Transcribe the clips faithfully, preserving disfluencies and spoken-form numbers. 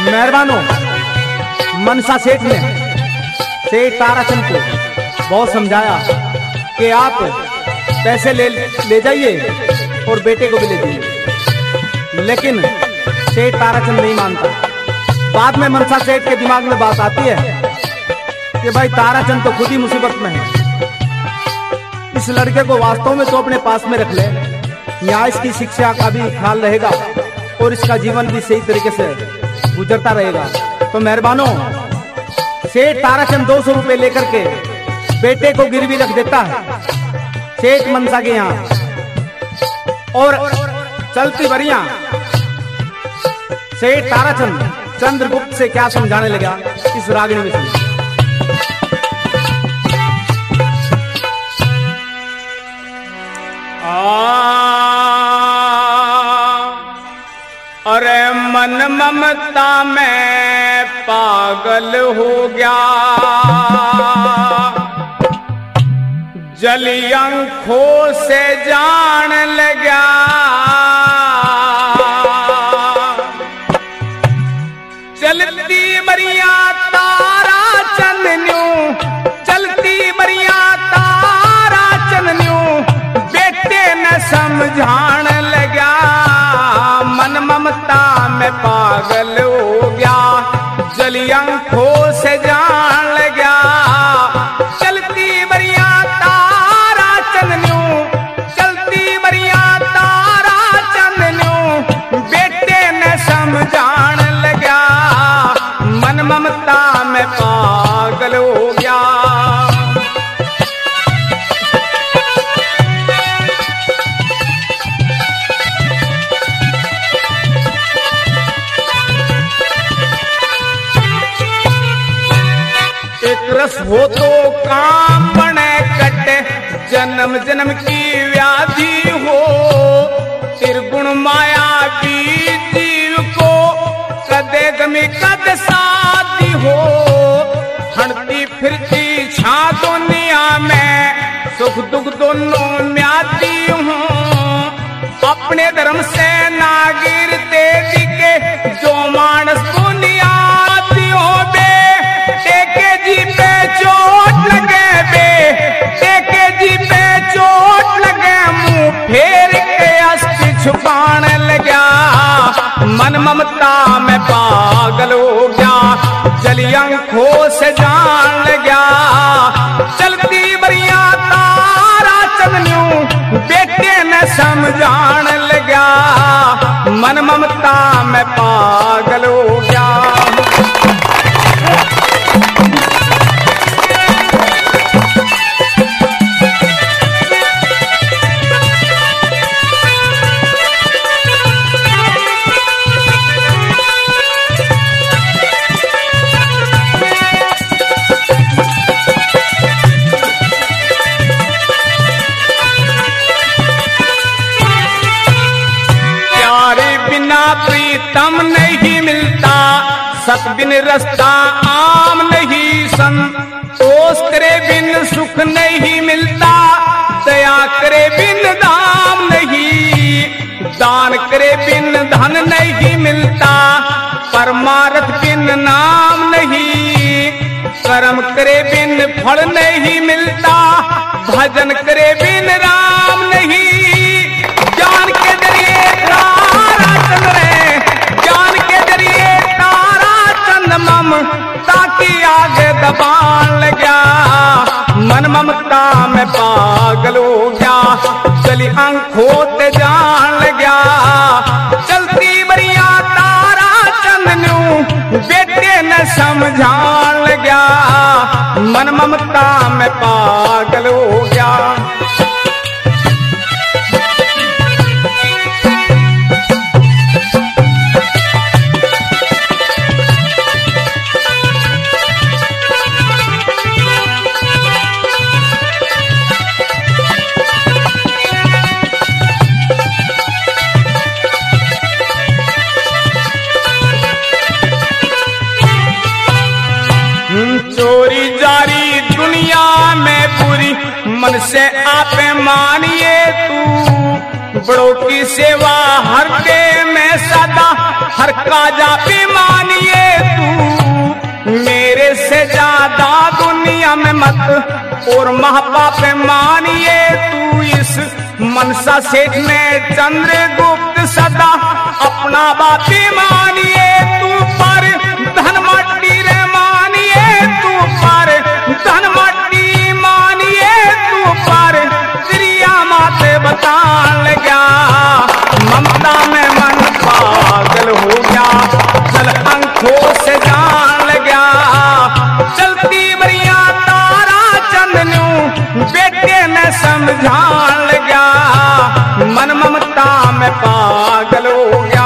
मेहरबानो मनसा सेठ ने सेठ ताराचंद को बहुत समझाया कि आप पैसे ले ले जाइए और बेटे को भी ले जाइए, लेकिन सेठ ताराचंद नहीं मानता। बाद में मनसा सेठ के दिमाग में बात आती है कि भाई ताराचंद तो खुद ही मुसीबत में है, इस लड़के को वास्तव में तो अपने पास में रख ले, यहाँ इसकी शिक्षा का भी ख्याल रहेगा और इसका जीवन भी सही तरीके से गुजरता रहेगा। तो मेहरबानो सेठ ताराचंद दो सौ रुपए लेकर के बेटे को गिरवी रख देता है सेठ मनसा के यहाँ, और चलती बरिया सेठ ताराचंद चंद्रगुप्त से क्या समझाने लगा इस रागिणी में सुनिए। अरे मन ममता में पागल हो गया, जली आंखों से जान लगा, चलती बरिया तारा चंदन्यू, चलती बरिया तारा चंदन्यू, बेटे न समझान लगा, मन ममता में पागल हो गया, जली आंखों से जान लगा, चलती बरिया तारा चंदन्यू, चलती बरिया तारा चंदन्यू, बेटे ने समझान लगा, मन ममता में पागल हो गया। एक रस हो तो काम बने कटे, जन्म जन्म की व्याधि हो, त्रिगुण माया की जीव को कदे गमी कद साथी हो, हंसती फिरती छा दुनिया में सुख दुख दोनों म्याती हूँ, अपने धर्म से ना गिरते दिखे जो मानस दुनिया हो बे, टेके जी पे चोट लगे बे, टेके जी पे चोट लगे, मुंह फेर के अस्थि छुपान लगा, मन ममता में पागल हो गया, जली आंखों से जान लगा, चलती बरिया तारा चंदन्यू, बेटे न समझान लगा, मन ममता में पागल हो गया। प्रीतम नहीं मिलता, सत बिन रास्ता आम नहीं, संतोष करे बिन सुख नहीं मिलता, दया करे बिन दाम नहीं, दान करे बिन धन नहीं मिलता, परमार्थ बिन नाम नहीं, कर्म करे बिन फल नहीं मिलता, भजन करे बिन राम नहीं, ज्ञान के जरिए तारा चंद रे, ज्ञान के जरिए तारा चंद मम ताकि आगे दबान लगा, मन ममता में पागल हो गया, चली आंखों ते जान लगा, चलती बरिया तारा चंदन्यू, बेटे न समझान लगा, मन ममता में पागल हो गया। चोरी जारी दुनिया में बुरी, मन से आपे मानिए तू, बड़ों की सेवा हर दे में सदा हर काजा पे मानिए तू मेरे से ज्यादा दुनिया में मत और महापाप मानिए तू। इस मनसा सेठ में चंद्रगुप्त सदा अपना बाप मानिए तू पर धन मट्टी रे मानिए तू पर धन मट्टी मानिए तू पर क्रिया माते बतान लगा ममता में मन पागल हो गया चल अंखों से जान लगा चलती बरिया तारा चंदनू बेटे ने समझान लगा मन ममता में पागल हो गया।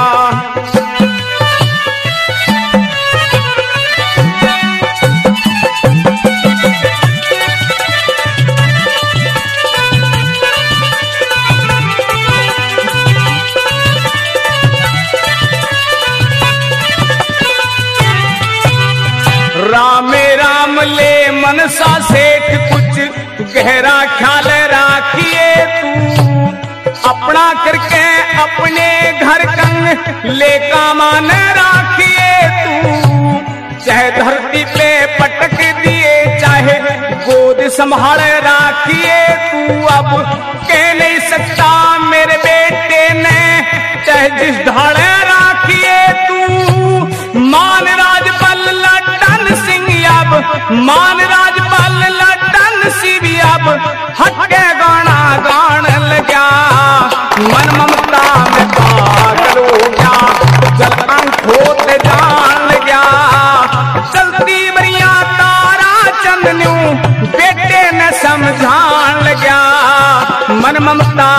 राम राम ले मनसा सेठ कुछ गहरा ख्याल राखिए तू अपना करके अपने घर कंग ले कामान राखिए तू चाहे धरती पे पटक दिए चाहे गोद संभाल राखिए तू अब कह नहीं सकता मेरे बेटे ने चाहे जिस ढाले राखिए तू मान राजपाल लट्टन सिंह अब मान राजपाल लट्टन सिंह अब हटके गाना गान लगा मन ममता में पागल हो गया जल अंखों से जान लगा चलती बरिया तारा चंदनू बेटे ने समझान लगा मन ममता